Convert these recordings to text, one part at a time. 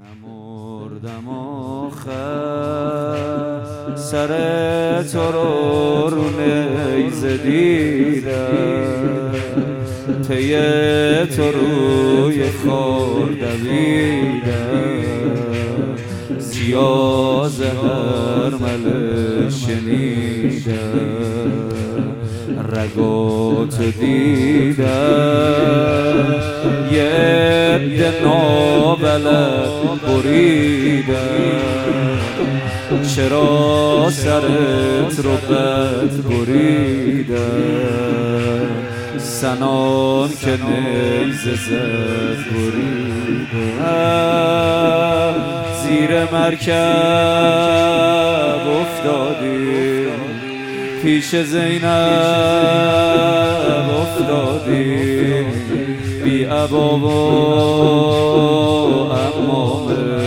نمردم آخر سر تو رو نیزه دیدم، پی تو روی خور دویدم، زیا زهر مل شنیدم، رگاتو دیدم، یه عده نابلد بریدم، چرا سرت رو بد بریدم، سنان که نیزه زد بریدم، زیر مرکب افتادی، پیش زینب افتادی، بی عبا و عمامه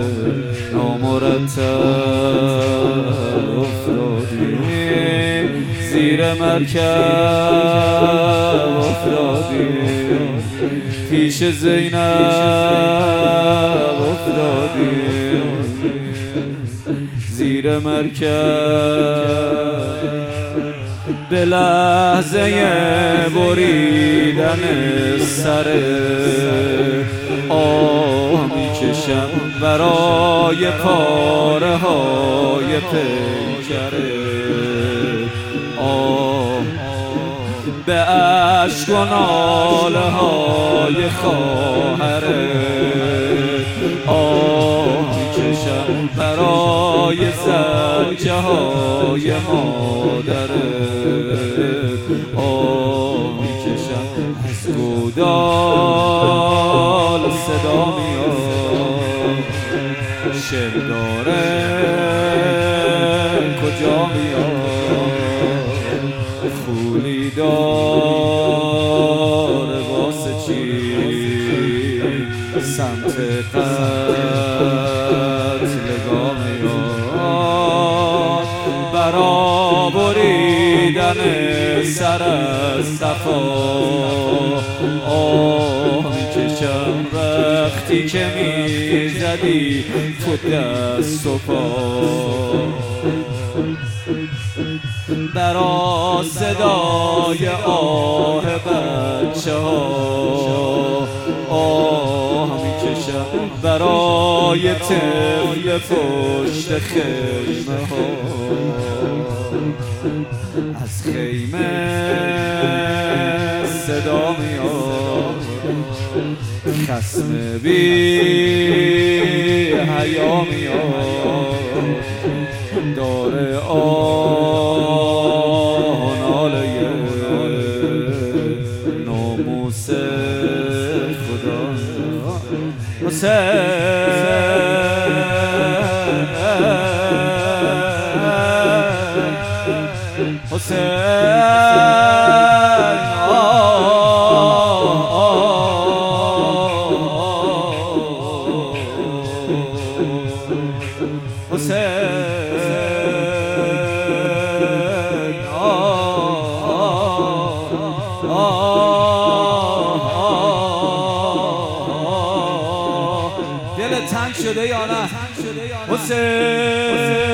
نامرتب افتادی، زیر مرکب افتادی، پیش زینب افتادی، زیر مرکب به لحظه بریدن سر آه میکشم برای پاره های پیکره، آه به اشک و ناله های خواهره، آه میکشم برای زجه های مادره، آه میکشم از گودال صدا میاد، شعر داره کجا میاد، خولی داره واسه چی سمت قتلگاه میاد، برا بریدن سر از صفا، آه میکشم وقتی که میزدی تو دست و پا، برا صدای آه بچه ها، آه میکشم برای طفل پشت خیمه ها، از خیمه صدا میاد، خصم بی حیا میاد، داره ناله ناموس خدا، دل تنگ شده یا نه حسین؟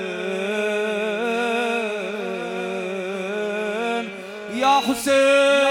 حسین یا حسین